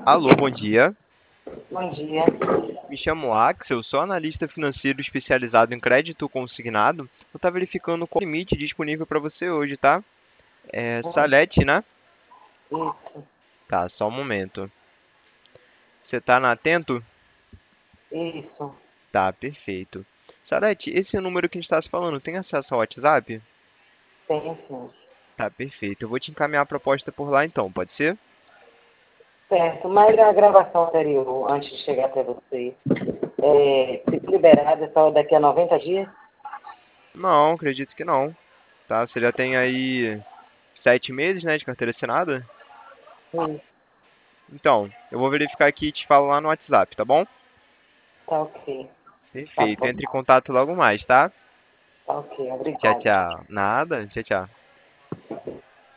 Alô, bom dia. Bom dia. Me chamo Axel, sou analista financeiro especializado em crédito consignado. Eu estou verificando qual é o limite disponível para você hoje, tá? É Hum, Salete, né? Isso, Tá, só um momento. Você está na Atento? isso. Tá, perfeito. Salete, esse número que a gente está se falando, tem acesso ao WhatsApp? Tem sim. Tá, perfeito. Eu vou te encaminhar a proposta por lá então, pode ser? Certo, mas a gravação anterior, antes de chegar até você, se liberada só daqui a 90 dias? Não, acredito que não. Tá, você já tem aí 7 meses, né, de carteira assinada? Isso, Então, eu vou verificar aqui e te falo lá no WhatsApp, tá bom? tá ok. Tá Perfeito. bom, Entre em contato logo mais, tá? tá ok, Tchau, obrigada. tchau. Nada. Tchau, tchau.